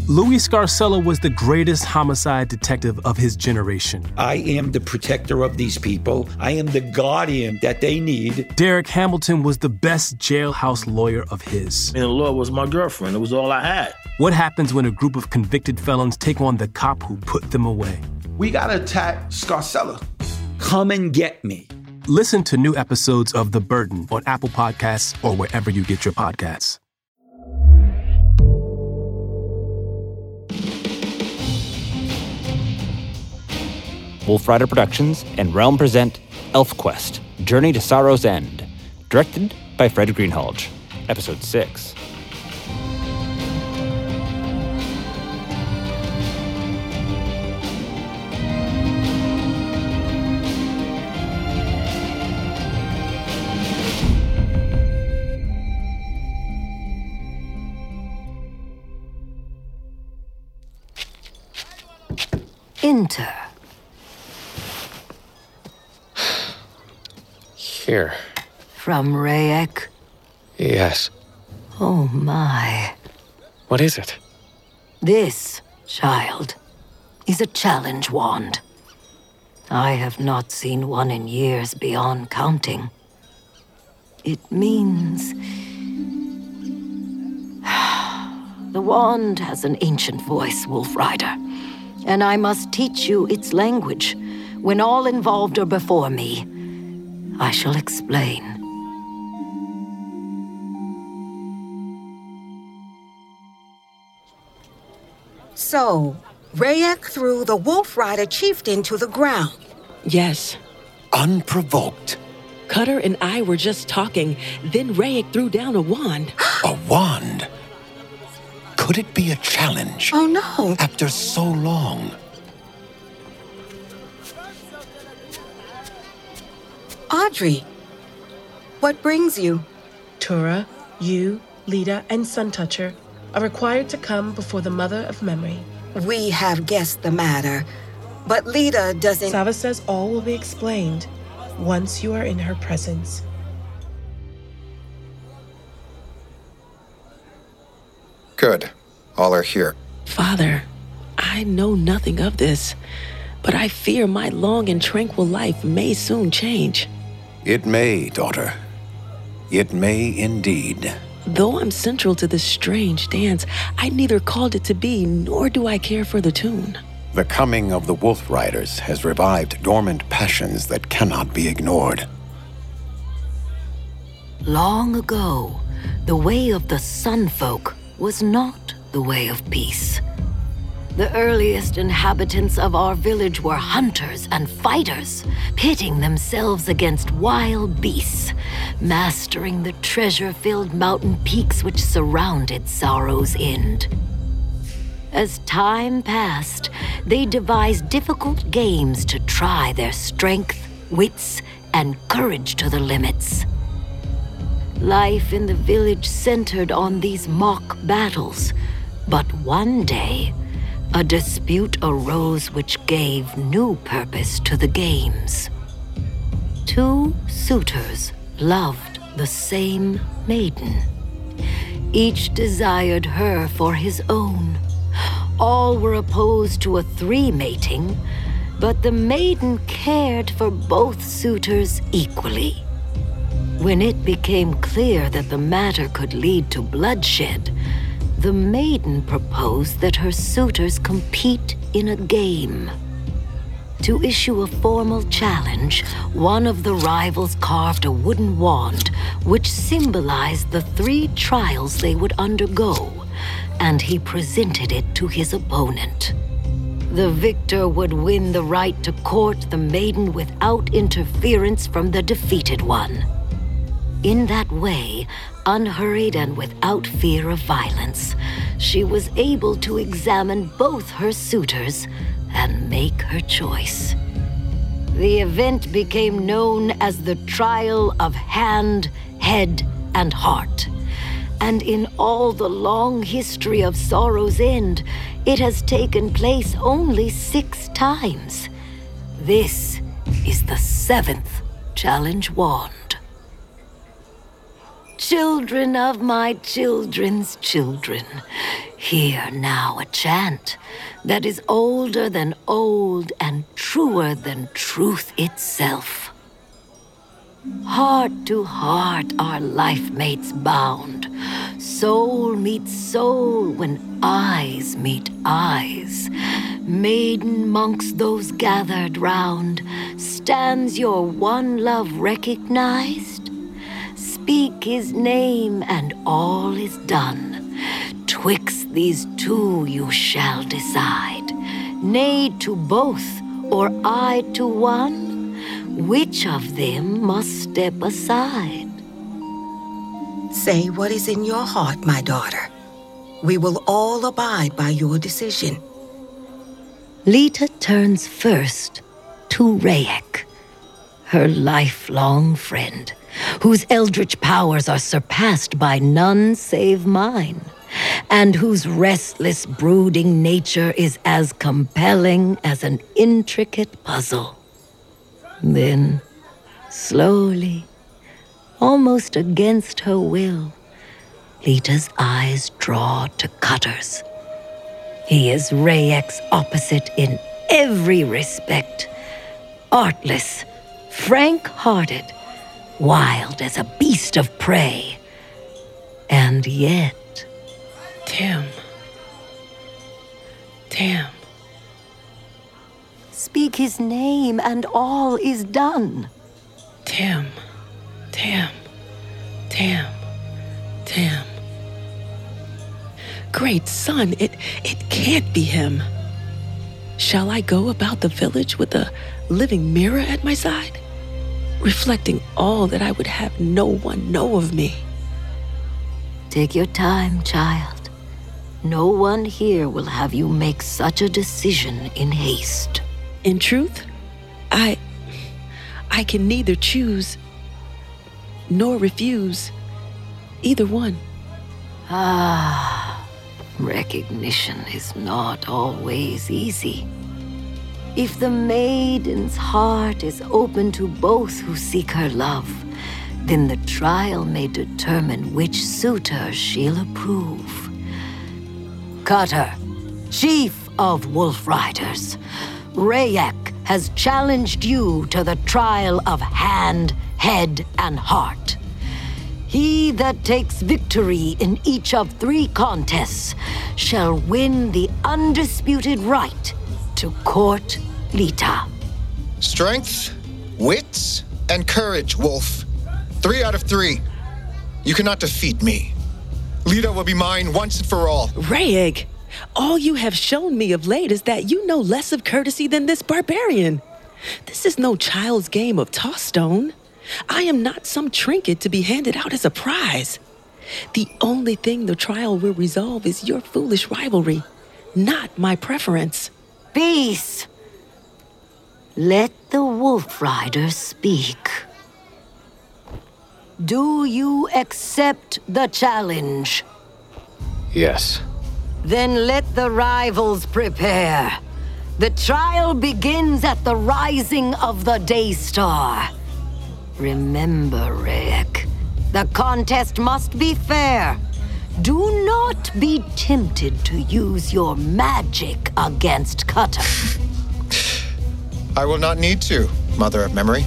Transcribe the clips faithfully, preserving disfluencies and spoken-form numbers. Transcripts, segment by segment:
Louis Scarcella was the greatest homicide detective of his generation. I am the protector of these people. I am the guardian that they need. Derek Hamilton was the best jailhouse lawyer of his. And the law was my girlfriend. It was all I had. What happens when a group of convicted felons take on the cop who put them away? We gotta attack Scarcella. Come and get me. Listen to new episodes of The Burden on Apple Podcasts or wherever you get your podcasts. Wolfrider Productions and Realm present ElfQuest: Journey to Sorrow's End, directed by Fred Greenhalgh. Episode six. Enter. Here. From Rayek? Yes. Oh my. What is it? This, child, is a challenge wand. I have not seen one in years beyond counting. It means... The wand has an ancient voice, Wolfrider, and I must teach you its language. When all involved are before me, I shall explain. So, Rayek threw the Wolfrider chieftain to the ground. Yes. Unprovoked. Cutter and I were just talking, then Rayek threw down a wand. A wand? Could it be a challenge? Oh no. After so long. Audrey, what brings you? Tura, you, Lita, and Suntoucher are required to come before the Mother of Memory. We have guessed the matter, but Lita doesn't... Sava says all will be explained once you are in her presence. Good. All are here. Father, I know nothing of this, but I fear my long and tranquil life may soon change. It may, daughter. It may indeed. Though I'm central to this strange dance, I neither called it to be, nor do I care for the tune. The coming of the Wolf Riders has revived dormant passions that cannot be ignored. Long ago, the way of the Sun Folk was not the way of peace. The earliest inhabitants of our village were hunters and fighters, pitting themselves against wild beasts, mastering the treasure-filled mountain peaks which surrounded Sorrow's End. As time passed, they devised difficult games to try their strength, wits, and courage to the limits. Life in the village centered on these mock battles, but one day, a dispute arose which gave new purpose to the games. Two suitors loved the same maiden. Each desired her for his own. All were opposed to a three-mating, but the maiden cared for both suitors equally. When it became clear that the matter could lead to bloodshed, the maiden proposed that her suitors compete in a game. To issue a formal challenge, one of the rivals carved a wooden wand which symbolized the three trials they would undergo, and he presented it to his opponent. The victor would win the right to court the maiden without interference from the defeated one. In that way, unhurried and without fear of violence, she was able to examine both her suitors and make her choice. The event became known as the Trial of Hand, Head, and Heart. And in all the long history of Sorrow's End, it has taken place only six times. This is the seventh challenge wand. Children of my children's children, Hear now a chant that is older than old and truer than truth itself. Heart to heart are life mates bound. Soul meets soul when eyes meet eyes. Maiden monks those gathered round, stands your one love recognized? Speak his name and all is done. Twixt these two you shall decide. Nay to both, or I to one? Which of them must step aside? Say what is in your heart, my daughter. We will all abide by your decision. Lita turns first to Rayek, her lifelong friend, whose eldritch powers are surpassed by none save mine, and whose restless, brooding nature is as compelling as an intricate puzzle. Then, slowly, almost against her will, Lita's eyes draw to Cutter's. He is Rayek's opposite in every respect. Artless, frank-hearted, wild as a beast of prey. And yet... Tim. Tim. Speak his name and all is done. Tim. Tim. Tim. Tim. Great son, it, it can't be him. Shall I go about the village with a living mirror at my side, reflecting all that I would have no one know of me? Take your time, child. No one here will have you make such a decision in haste. In truth, I... I can neither choose nor refuse either one. Ah, recognition is not always easy. If the maiden's heart is open to both who seek her love, then the trial may determine which suitor she'll approve. Cutter, chief of Wolf Riders, Rayek has challenged you to the trial of hand, head, and heart. He that takes victory in each of three contests shall win the undisputed right to court Lita. Strength, wits, and courage, Wolf. Three out of three. You cannot defeat me. Lita will be mine once and for all. Rayek, all you have shown me of late is that you know less of courtesy than this barbarian. This is no child's game of toss-stone. I am not some trinket to be handed out as a prize. The only thing the trial will resolve is your foolish rivalry, not my preference. Peace! Let the Wolf Rider speak. Do you accept the challenge? Yes. Then let the rivals prepare. The trial begins at the rising of the Daystar. Remember, Rayek, the contest must be fair. Do not be tempted to use your magic against Cutter. I will not need to, Mother of Memory.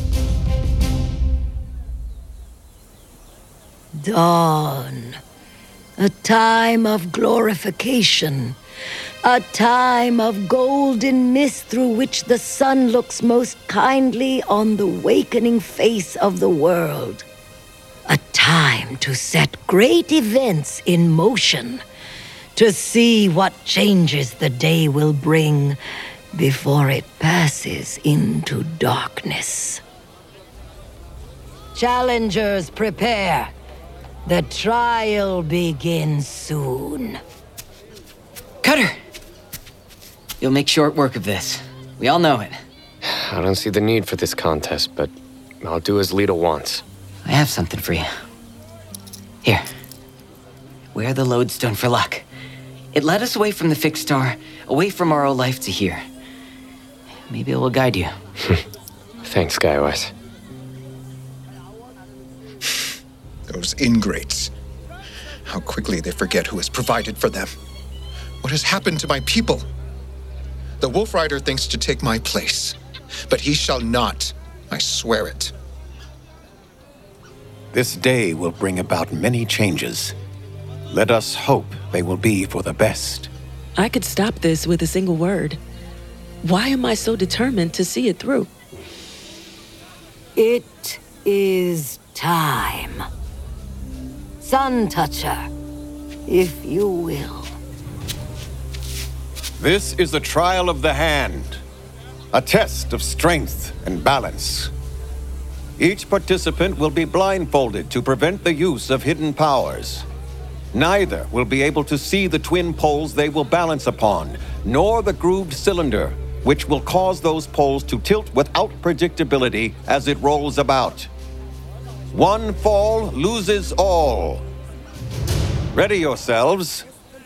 Dawn. A time of glorification. A time of golden mist through which the sun looks most kindly on the wakening face of the world. A time to set great events in motion, to see what changes the day will bring before it passes into darkness. Challengers, prepare. The trial begins soon. Cutter! You'll make short work of this. We all know it. I don't see the need for this contest, but I'll do as Lita wants. I have something for you. Here. Wear the lodestone for luck. It led us away from the fixed star, away from our old life to here. Maybe it will guide you. Thanks, Skywise. Those ingrates. How quickly they forget who has provided for them. What has happened to my people? The Wolf Rider thinks to take my place, but he shall not. I swear it. This day will bring about many changes. Let us hope they will be for the best. I could stop this with a single word. Why am I so determined to see it through? It is time. Sun Toucher, if you will. This is the trial of the hand, a test of strength and balance. Each participant will be blindfolded to prevent the use of hidden powers. Neither will be able to see the twin poles they will balance upon, nor the grooved cylinder, which will cause those poles to tilt without predictability as it rolls about. One fall loses all. Ready yourselves.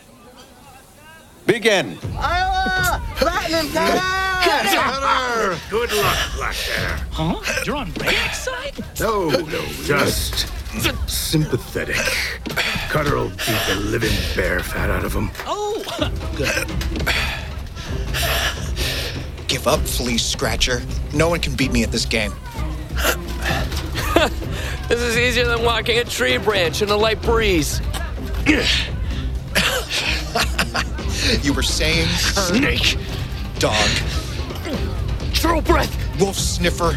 Begin. Iowa! Platinum Cutter! Good luck, Black Bear. Huh? You're on Rayek's side? No, no, just sympathetic. Cutter will beat the living bear fat out of him. Oh! Give up, Flea Scratcher. No one can beat me at this game. This is easier than walking a tree branch in a light breeze. You were saying, Kern? Snake! Dog. True breath! Wolf Sniffer.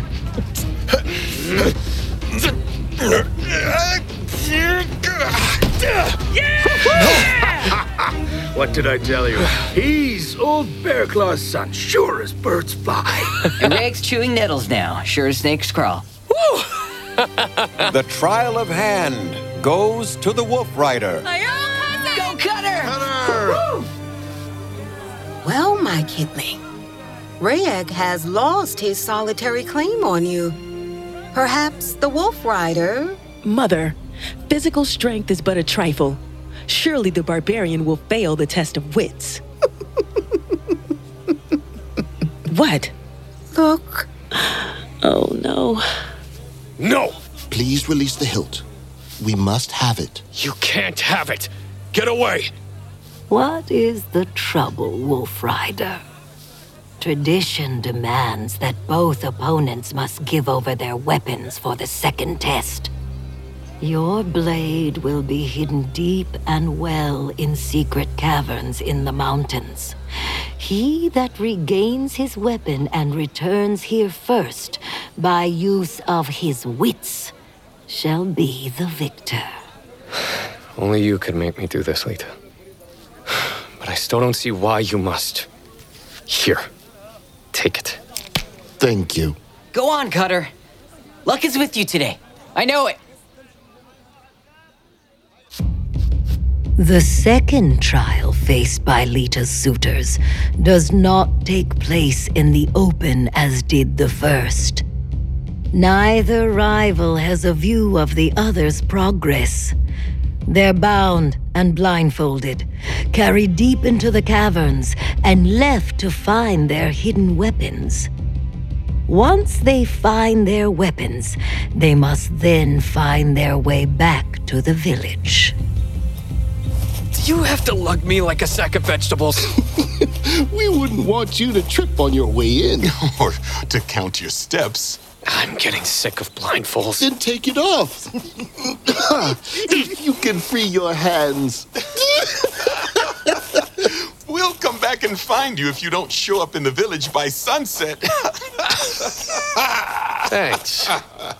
What did I tell you? He's old Bear Claw's son, sure as birds fly. And Rayek's chewing nettles now, sure as snakes crawl. The trial of hand goes to the Wolf Rider. Go Cutter! Cutter! Well, my kidling, Rayek has lost his solitary claim on you. Perhaps the Wolf Rider... Mother, physical strength is but a trifle. Surely the barbarian will fail the test of wits. What? Look. Oh, no. No! Please release the hilt. We must have it. You can't have it! Get away! What is the trouble, Wolf Rider? Tradition demands that both opponents must give over their weapons for the second test. Your blade will be hidden deep and well in secret caverns in the mountains. He that regains his weapon and returns here first by use of his wits shall be the victor. Only you could make me do this, Lita. But I still don't see why you must. Here, take it. Thank you. Go on, Cutter. Luck is with you today. I know it. The second trial faced by Lita's suitors does not take place in the open as did the first. Neither rival has a view of the other's progress. They're bound and blindfolded, carried deep into the caverns, and left to find their hidden weapons. Once they find their weapons, they must then find their way back to the village. Do you have to lug me like a sack of vegetables? We wouldn't want you to trip on your way in. Or to count your steps. I'm getting sick of blindfolds. Then take it off. If you can free your hands. We'll come back and find you if you don't show up in the village by sunset. Thanks.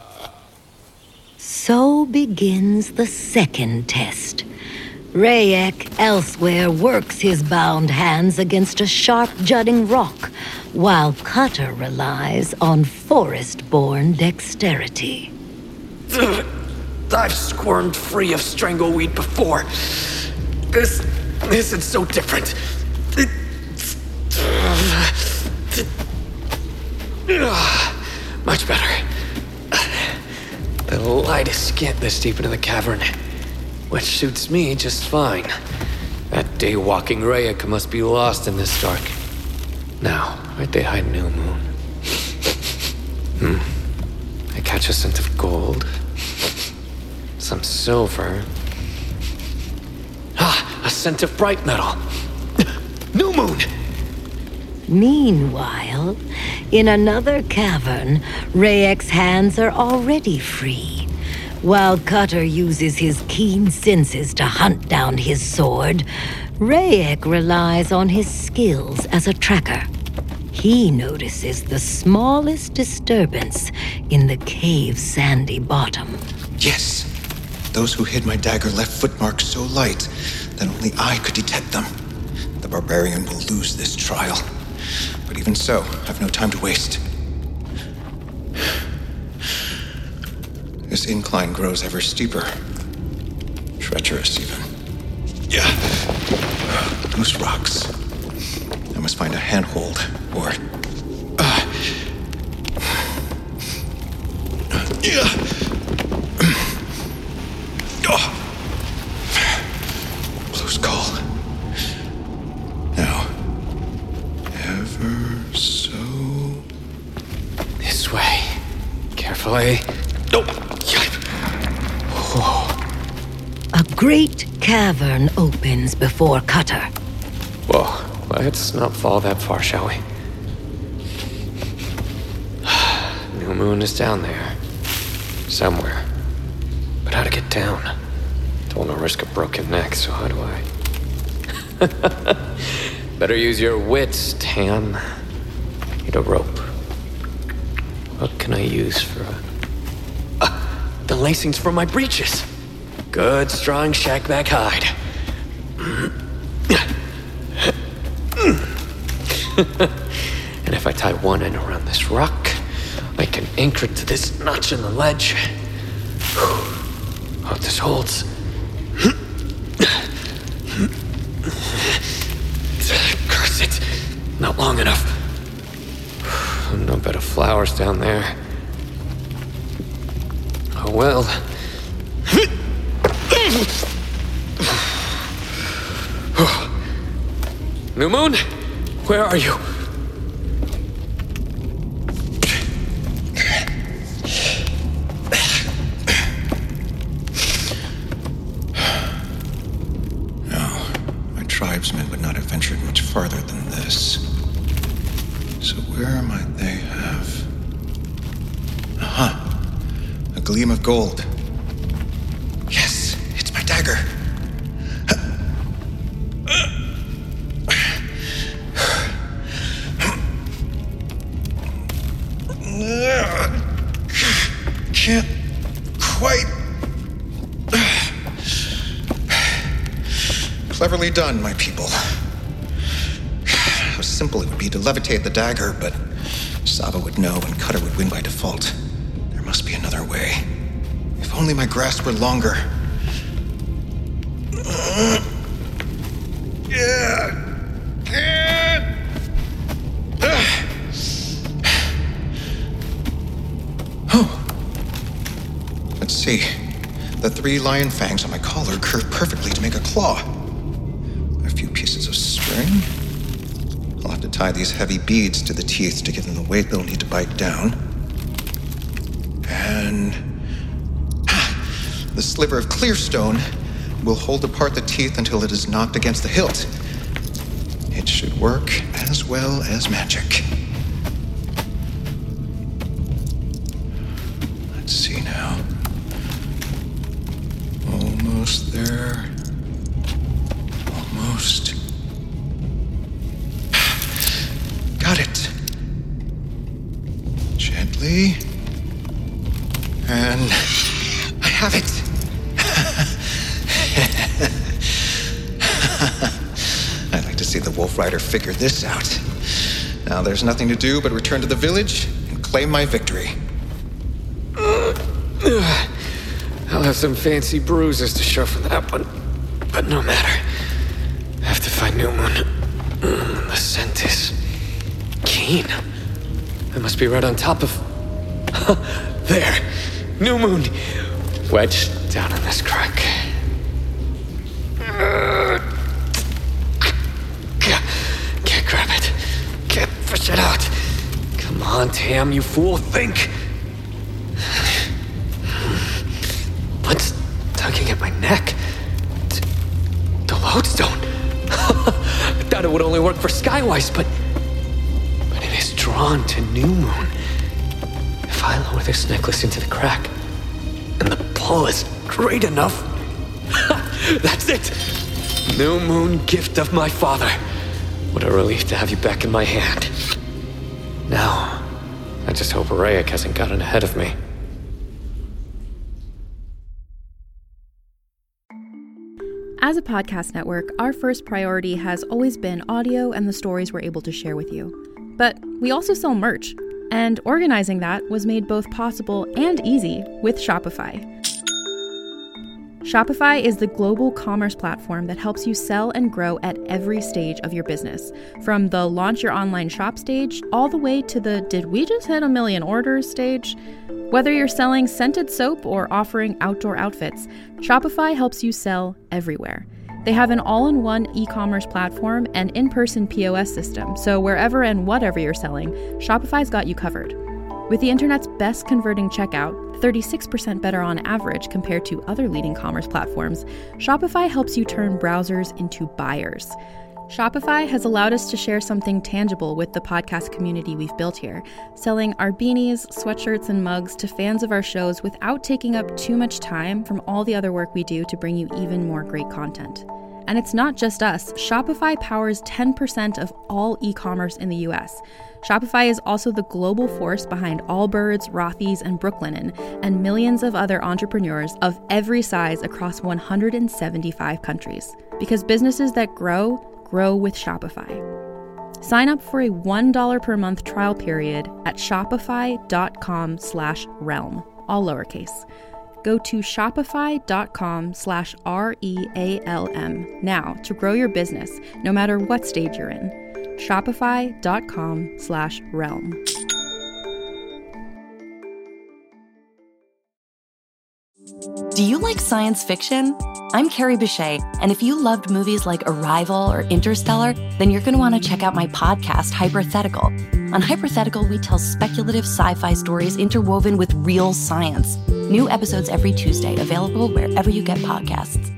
So begins the second test. Rayek elsewhere works his bound hands against a sharp jutting rock, while Cutter relies on forest-born dexterity. I've squirmed free of strangleweed before. This isn't so different. Much better. The light is scant this deep into the cavern, which suits me just fine. That day-walking Rayek must be lost in this dark. Now, where'd they hide New Moon? Hmm. I catch a scent of gold. Some silver. percent of bright metal. New moon! Meanwhile, in another cavern, Rayek's hands are already free. While Cutter uses his keen senses to hunt down his sword, Rayek relies on his skills as a tracker. He notices the smallest disturbance in the cave's sandy bottom. Yes! Those who hid my dagger left footmarks so light that only I could detect them. The barbarian will lose this trial. But even so, I've no time to waste. This incline grows ever steeper. Treacherous, even. Yeah. Loose rocks. I must find a handhold, or... Uh, yeah. Oh. Blue skull. Now, ever so... This way. Carefully. Nope. Oh. A great cavern opens before Cutter. Whoa, let's not fall that far, shall we? New moon is down there. Somewhere. But how to get down? Don't want to risk a broken neck, so how do I? Better use your wits, Tam. Need a rope. What can I use for a... Uh, the lacings for my breeches. Good, strong shagback hide. And if I tie one end around this rock, I can anchor it to this notch in the ledge. Hope this holds. Curse it. Not long enough. No better flowers down there. Oh well. New moon? Where are you? Tribesmen would not have ventured much farther than this. So where might they have... Aha! A gleam of gold. Yes, it's my dagger. Can't quite... Cleverly done, my people. How simple it would be to levitate the dagger, but Saba would know and Cutter would win by default. There must be another way. If only my grasp were longer. Uh, yeah. Uh, oh. Let's see. The three lion fangs on my collar curve perfectly to make a claw. Pieces of string. I'll have to tie these heavy beads to the teeth to give them the weight they'll need to bite down. And ah, the sliver of clearstone will hold apart the teeth until it is knocked against the hilt. It should work as well as magic. Let's see now. Almost there. Almost. Got it. Gently. And I have it. I'd like to see the Wolf Rider figure this out. Now there's nothing to do but return to the village and claim my victory. I'll have some fancy bruises to show for that one, but no matter. I have to find New Moon. Mm, the scent is keen. I must be right on top of... There! New Moon! Wedged down in this crack. Uh, can't grab it. Can't fish it out. Come on, Tam, you fool. Think! What's tugging at my neck? The lodestone. I thought it would only work for Skywise, but... But it is drawn to New Moon. If I lower this necklace into the crack, and the pull is great enough... That's it! New Moon, gift of my father. What a relief to have you back in my hand. Now, I just hope Rayek hasn't gotten ahead of me. As a podcast network, our first priority has always been audio and the stories we're able to share with you. But we also sell merch, and organizing that was made both possible and easy with Shopify. Shopify is the global commerce platform that helps you sell and grow at every stage of your business, from the launch your online shop stage all the way to the did we just hit a million orders stage. Whether you're selling scented soap or offering outdoor outfits, Shopify helps you sell everywhere. They have an all-in-one e-commerce platform and in-person P O S system, so wherever and whatever you're selling, Shopify's got you covered. With the internet's best converting checkout, thirty-six percent better on average compared to other leading commerce platforms, Shopify helps you turn browsers into buyers. Shopify has allowed us to share something tangible with the podcast community we've built here, selling our beanies, sweatshirts, and mugs to fans of our shows without taking up too much time from all the other work we do to bring you even more great content. And it's not just us. Shopify powers ten percent of all e-commerce in the U S. Shopify is also the global force behind Allbirds, Rothy's, and Brooklinen, and millions of other entrepreneurs of every size across one hundred seventy-five countries. Because businesses that grow, grow with Shopify. Sign up for a one dollar per month trial period at shopify.com slash realm, all lowercase. Go to shopify.com slash R-E-A-L-M now to grow your business, no matter what stage you're in. Shopify.com slash realm. Do you like science fiction? I'm Carrie Bechet, and if you loved movies like Arrival or Interstellar, then you're going to want to check out my podcast, Hypothetical. On Hypothetical, we tell speculative sci-fi stories interwoven with real science. New episodes every Tuesday, available wherever you get podcasts.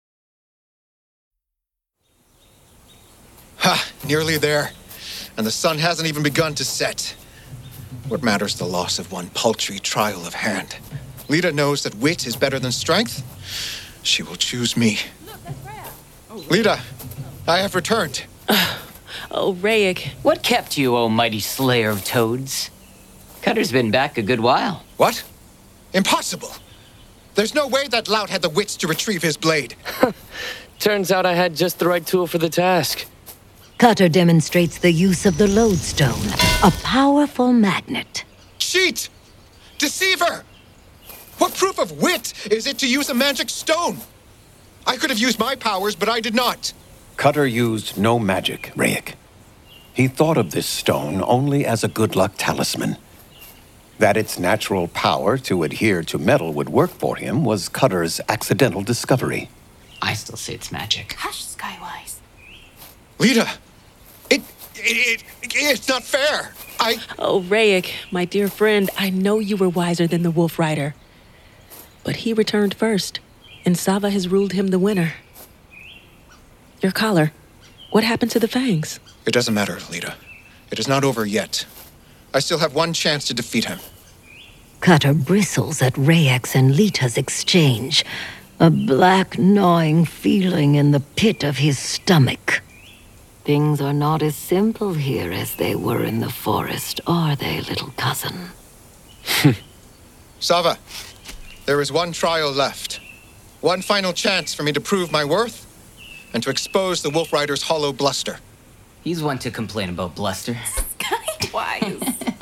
Ha! Nearly there. And the sun hasn't even begun to set. What matters the loss of one paltry trial of hand? Lita knows that wit is better than strength. She will choose me. Lita, I have returned. Oh, Rayek. What kept you, O mighty slayer of toads? Cutter's been back a good while. What? Impossible. There's no way that lout had the wits to retrieve his blade. Turns out I had just the right tool for the task. Cutter demonstrates the use of the lodestone, a powerful magnet. Cheat! Deceiver! What proof of wit is it to use a magic stone? I could have used my powers, but I did not. Cutter used no magic, Rayek. He thought of this stone only as a good luck talisman. That its natural power to adhere to metal would work for him was Cutter's accidental discovery. I still say it's magic. Hush, Skywise. Lita, it, it, it, it's not fair. I... Oh, Rayek, my dear friend, I know you were wiser than the Wolf Rider. But he returned first, and Sava has ruled him the winner. Your collar. What happened to the fangs? It doesn't matter, Lita. It is not over yet. I still have one chance to defeat him. Cutter bristles at Rayek's and Lita's exchange, a black gnawing feeling in the pit of his stomach. Things are not as simple here as they were in the forest, are they, little cousin? Sava, there is one trial left. One final chance for me to prove my worth and to expose the Wolf Rider's hollow bluster. He's one to complain about bluster. Skywise.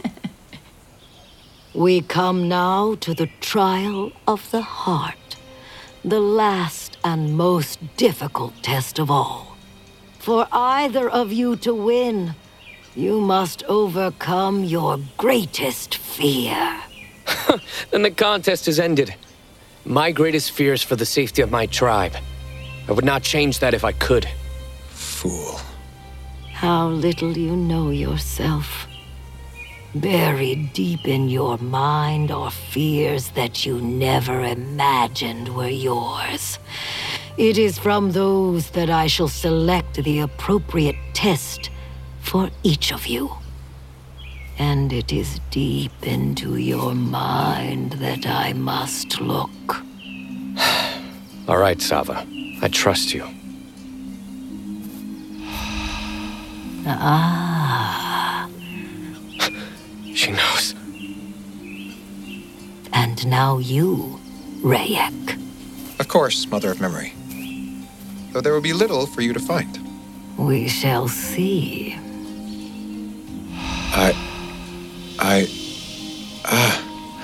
We come now to the trial of the heart, the last and most difficult test of all. For either of you to win, you must overcome your greatest fear. Then the contest is ended. My greatest fear is for the safety of my tribe. I would not change that if I could. Fool. How little you know yourself. Buried deep in your mind are fears that you never imagined were yours. It is from those that I shall select the appropriate test for each of you. And it is deep into your mind that I must look. All right, Sava. I trust you. Ah. She knows. And now you, Rayek. Of course, Mother of Memory. Though there will be little for you to find. We shall see. I... I... Ah...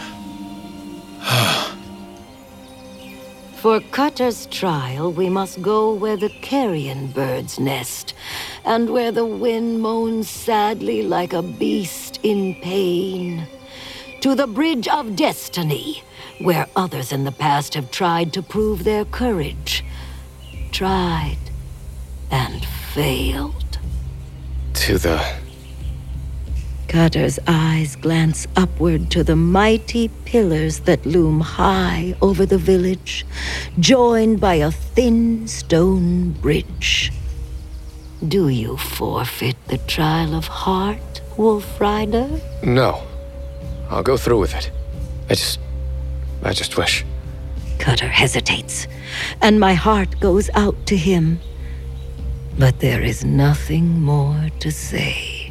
Uh, For Cutter's trial, we must go where the carrion birds nest, and where the wind moans sadly like a beast in pain. To the Bridge of Destiny, where others in the past have tried to prove their courage. Tried and failed. To the... Cutter's eyes glance upward to the mighty pillars that loom high over the village, joined by a thin stone bridge. Do you forfeit the trial of heart, Wolf Rider? No. I'll go through with it. I just... I just wish. Cutter hesitates, and my heart goes out to him. But there is nothing more to say.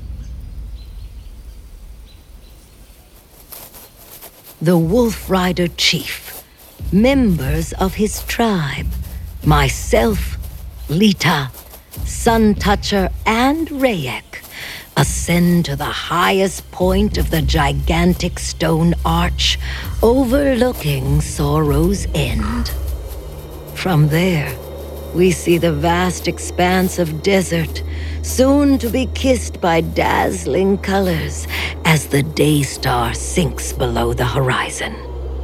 The Wolf Rider Chief, members of his tribe, myself, Lita, Sun Toucher, and Rayek, ascend to the highest point of the gigantic stone arch overlooking Sorrow's End. From there, we see the vast expanse of desert, soon to be kissed by dazzling colors as the day star sinks below the horizon.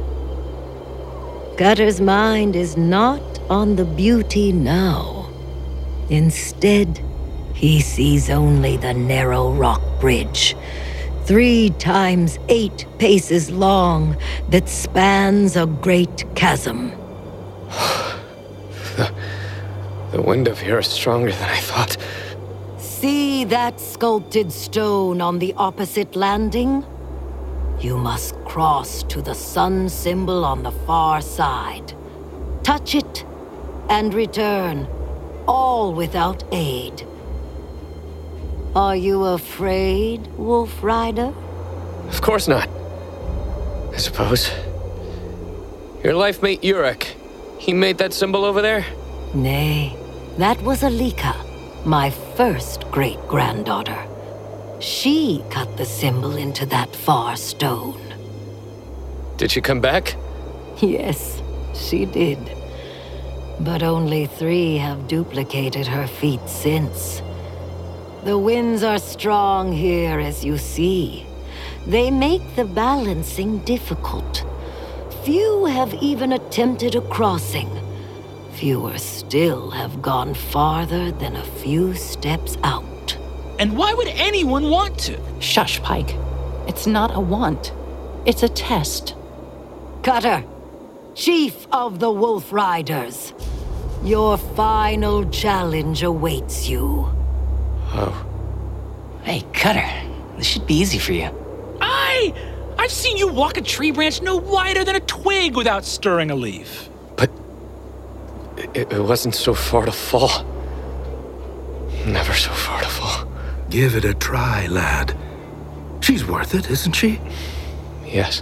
Cutter's mind is not on the beauty now. Instead, he sees only the narrow rock bridge, three times eight paces long, that spans a great chasm. the, the wind up here is stronger than I thought. See that sculpted stone on the opposite landing? You must cross to the sun symbol on the far side. Touch it and return, all without aid. Are you afraid, Wolf Rider? Of course not. I suppose. Your life mate Urek, he made that symbol over there? Nay, that was Alika, my first great-granddaughter. She cut the symbol into that far stone. Did she come back? Yes, she did. But only three have duplicated her feat since. The winds are strong here, as you see. They make the balancing difficult. Few have even attempted a crossing. Fewer still have gone farther than a few steps out. And why would anyone want to? Shush, Pike. It's not a want. It's a test. Cutter, Chief of the Wolf Riders, your final challenge awaits you. Oh. Hey, Cutter. This should be easy for you. I... I've seen you walk a tree branch no wider than a twig without stirring a leaf. But... It, it wasn't so far to fall. Never so far to fall. Give it a try, lad. She's worth it, isn't she? Yes.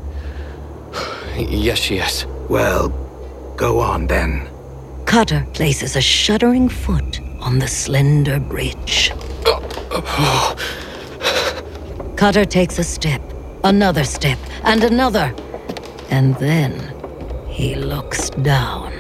Yes, she is. Well, go on then. Cutter places a shuddering foot on the slender bridge. Cutter takes a step, another step, and another. And then he looks down.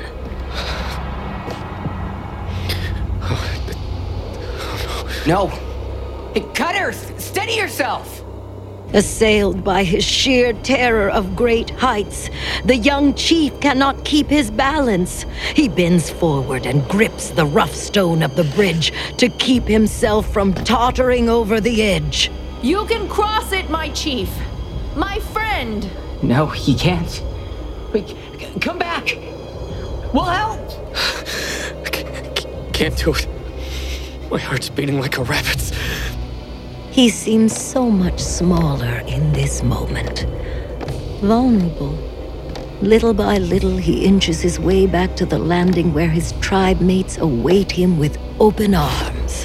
No. Hey, Cutter, steady yourself! Assailed by his sheer terror of great heights, the young chief cannot keep his balance. He bends forward and grips the rough stone of the bridge to keep himself from tottering over the edge. You can cross it, my chief. My friend. No, he can't. Wait, come back. We'll help. Can't do it. My heart's beating like a rabbit's. He seems so much smaller in this moment. Vulnerable. Little by little, he inches his way back to the landing where his tribe mates await him with open arms.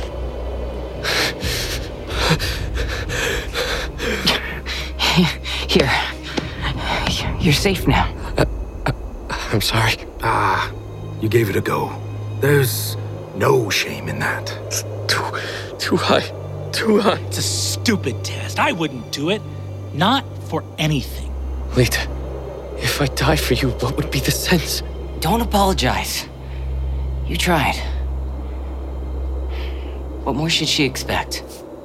Here. You're safe now. Uh, uh, I'm sorry. Ah, you gave it a go. There's no shame in that. It's too, too high. Too high. It's a stupid test. I wouldn't do it. Not for anything. Lita, if I die for you, what would be the sense? Don't apologize. You tried. What more should she expect?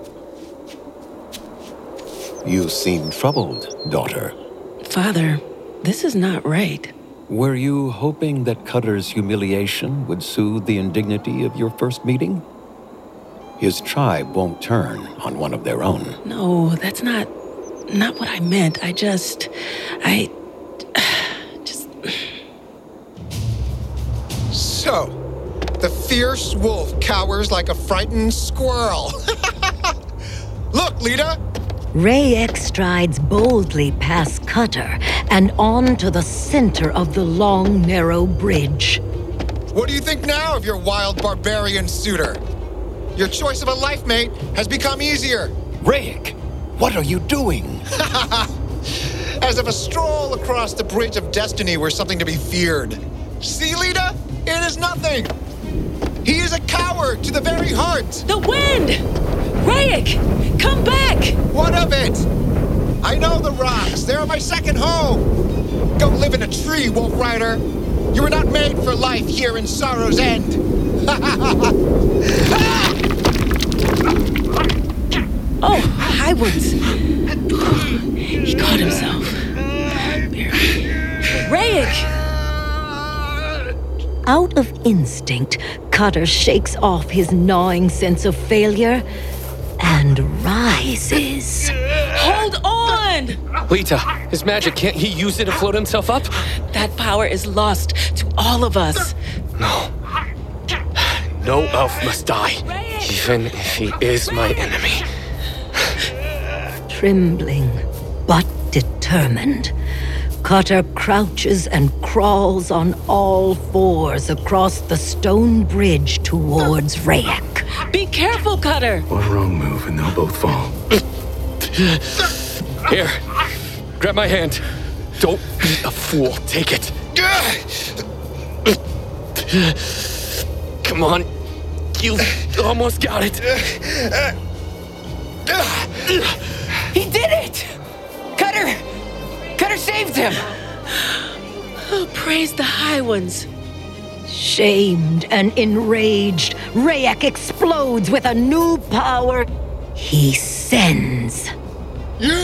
You seem troubled, daughter. Father, this is not right. Were you hoping that Cutter's humiliation would soothe the indignity of your first meeting? His tribe won't turn on one of their own. No, that's not... not what I meant. I just... I... just... So, the fierce wolf cowers like a frightened squirrel. Look, Lita! Rayek strides boldly past Cutter and on to the center of the long, narrow bridge. What do you think now of your wild barbarian suitor? Your choice of a life mate has become easier. Rayek, what are you doing? As if a stroll across the bridge of destiny were something to be feared. See, Lita? It is nothing. He is a coward to the very heart. The wind! Rayek, come back! What of it? I know the rocks. They're my second home. Go live in a tree, Wolf Rider. You were not made for life here in Sorrow's End. Oh, Highwoods. He caught himself. Rayek! Out of instinct, Cutter shakes off his gnawing sense of failure and rises. Hold on! Lita, his magic, can't he use it to float himself up? That power is lost to all of us. No. No elf must die, even if he is my enemy. Trembling, but determined, Cutter crouches and crawls on all fours across the stone bridge towards Rayek. Be careful, Cutter! One wrong move and they'll both fall. Here, grab my hand. Don't be a fool. Take it. Come on. You almost got it. He did it! Cutter! Cutter saved him! Oh, praise the High Ones. Shamed and enraged, Rayek explodes with a new power he sends. You!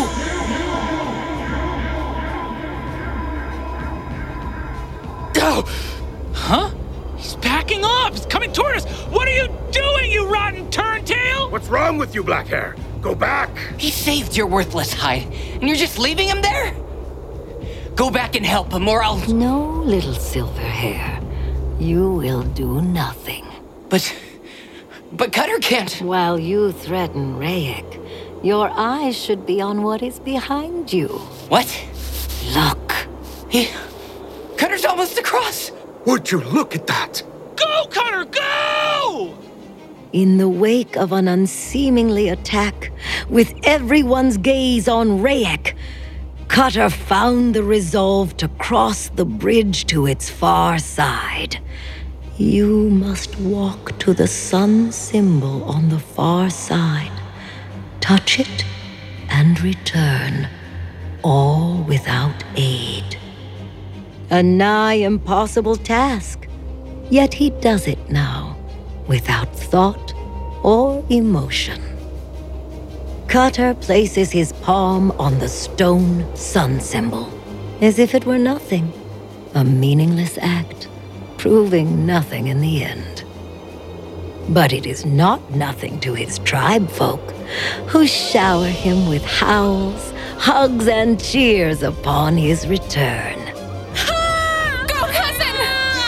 Oh! Huh? He's backing off! He's coming toward us! What are you doing, you rotten turntail? What's wrong with you, Blackhair? Go back! He saved your worthless hide, and you're just leaving him there? Go back and help him, or I'll... No, little Silverhair. You will do nothing. But... but Cutter can't... While you threaten Rayek, your eyes should be on what is behind you. What? Look. He... Cutter's almost across! Would you look at that? Go, Cutter, go! In the wake of an unseemingly attack, with everyone's gaze on Rayek, Cutter found the resolve to cross the bridge to its far side. You must walk to the sun symbol on the far side, touch it, and return, all without aid. A nigh impossible task, yet he does it now, without thought or emotion. Cutter places his palm on the stone sun symbol, as if it were nothing, a meaningless act, proving nothing in the end. But it is not nothing to his tribe folk, who shower him with howls, hugs, and cheers upon his return. Go, cousin!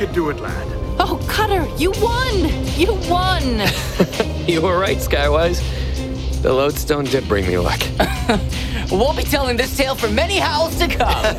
could do it, lad. Oh, Cutter, you won! You won! You were right, Skywise. The lodestone did bring me luck. We'll be telling this tale for many howls to come.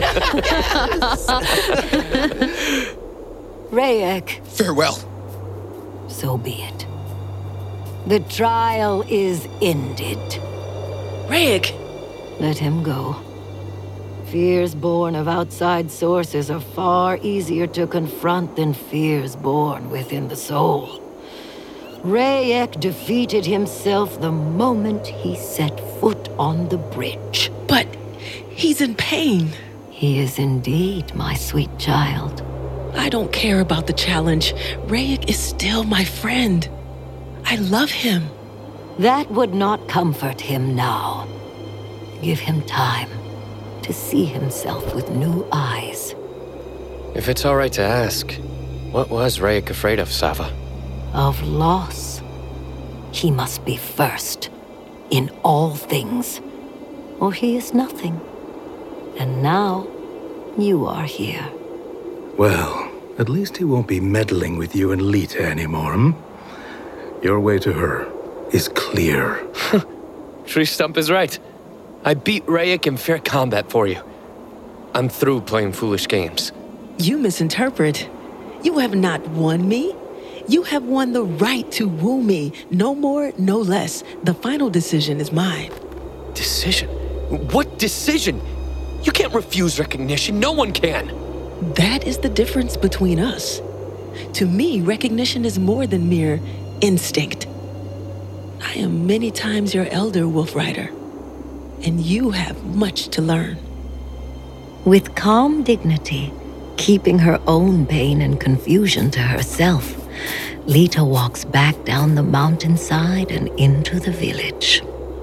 Rayek. Farewell. So be it. The trial is ended. Rayek. Let him go. Fears born of outside sources are far easier to confront than fears born within the soul. Rayek defeated himself the moment he set foot on the bridge. But he's in pain. He is indeed, my sweet child. I don't care about the challenge. Rayek is still my friend. I love him. That would not comfort him now. Give him time to see himself with new eyes. If it's all right to ask, what was Rayek afraid of, Sava? Of loss. He must be first in all things, or he is nothing. And now, you are here. Well, at least he won't be meddling with you and Lita anymore, hmm? Your way to her is clear. Tree Stump is right. I beat Rayek in fair combat for you. I'm through playing foolish games. You misinterpret. You have not won me. You have won the right to woo me. No more, no less. The final decision is mine. Decision? What decision? You can't refuse recognition. No one can. That is the difference between us. To me, recognition is more than mere instinct. I am many times your elder, Wolf Rider, and you have much to learn. With calm dignity, keeping her own pain and confusion to herself, Lita walks back down the mountainside and into the village.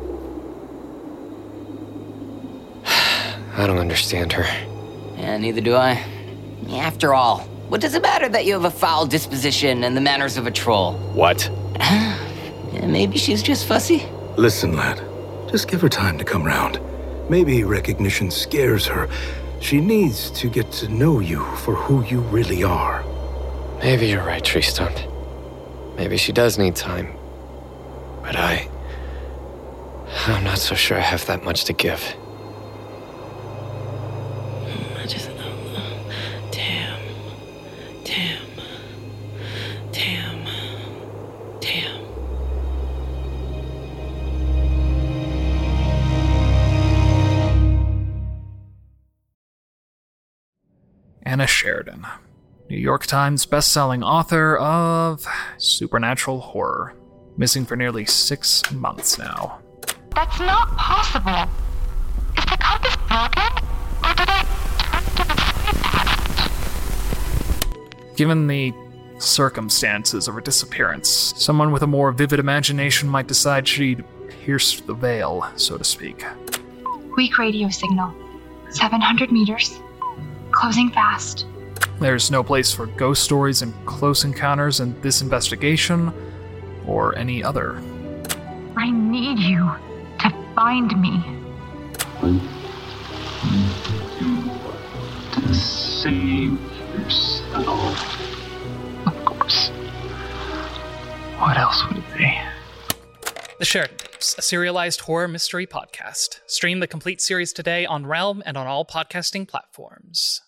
I don't understand her. Yeah, neither do I. After all, what does it matter that you have a foul disposition and the manners of a troll? What? Yeah, maybe she's just fussy. Listen, lad. Just give her time to come round. Maybe recognition scares her. She needs to get to know you for who you really are. Maybe you're right, Tree Stump. Maybe she does need time. But I... I'm not so sure I have that much to give. I just... Tam... Tam... Tam... Tam... Anna Sheridan, New York Times bestselling author of supernatural horror, missing for nearly six months now. That's not possible. Is the compass broken? Or did I turn to the side? Given the circumstances of her disappearance, someone with a more vivid imagination might decide she'd pierced the veil, so to speak. Weak radio signal. seven hundred meters. Closing fast. There's no place for ghost stories and close encounters in this investigation, or any other. I need you to find me. To save yourself. Of course. What else would it be? The Sheridan Tapes, a serialized horror mystery podcast. Stream the complete series today on Realm and on all podcasting platforms.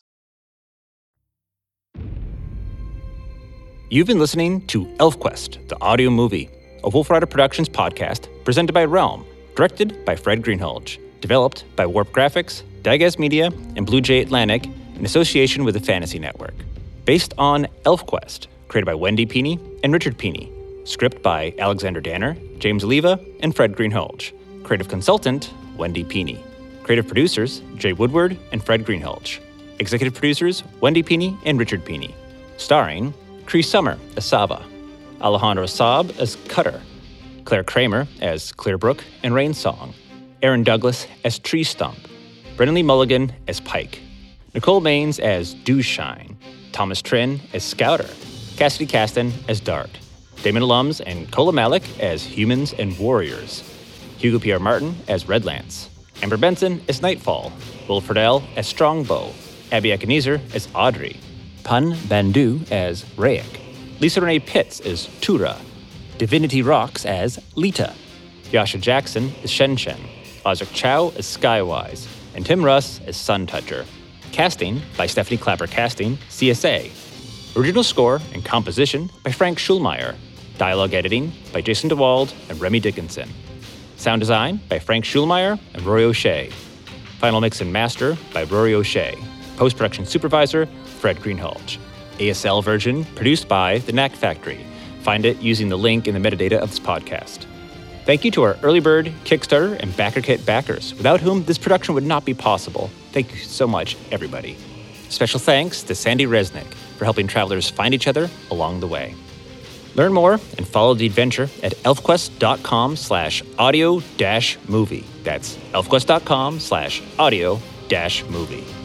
You've been listening to ElfQuest, the audio movie, a Wolf Rider Productions podcast presented by Realm, directed by Fred Greenhalgh, developed by Warp Graphics, Digas Media, and Blue Jay Atlantic in association with the Fantasy Network. Based on ElfQuest, created by Wendy Peeney and Richard Peeney. Script by Alexander Danner, James Oliva, and Fred Greenhalgh. Creative consultant, Wendy Peeney. Creative producers, Jay Woodward and Fred Greenhalgh. Executive producers, Wendy Peeney and Richard Peeney. Starring Cree Summer as Sava, Alejandro Saab as Cutter, Claire Kramer as Clearbrook and Rainsong, Aaron Douglas as Tree Stump, Brennan Lee Mulligan as Pike, Nicole Maines as Dewshine, Thomas Trin as Scouter, Cassidy Caston as Dart, Damon Alums and Kola Malik as Humans and Warriors, Hugo Pierre Martin as Redlance, Amber Benson as Nightfall, Will Friedel as Strongbow, Abby Ebenezer as Audrey, Pun Bandu as Rayek, Lisa Renee Pitts as Tura, Divinity Rocks as Lita, Yasha Jackson as Shen Shen, Ozric Chow as Skywise, and Tim Russ as Sun Toucher. Casting by Stephanie Clapper Casting, C S A. Original score and composition by Frank Schulmeyer. Dialogue editing by Jason DeWald and Remy Dickinson. Sound design by Frank Schulmeyer and Rory O'Shea. Final mix and master by Rory O'Shea. Post-production supervisor, Fred Greenhalgh. A S L version produced by The Knack Factory. Find it using the link in the metadata of this podcast. Thank you to our Early Bird, Kickstarter, and BackerKit backers, without whom this production would not be possible. Thank you so much, everybody. Special thanks to Sandy Resnick for helping travelers find each other along the way. Learn more and follow the adventure at elfquest.com slash audio dash movie. That's elfquest.com slash audio dash movie.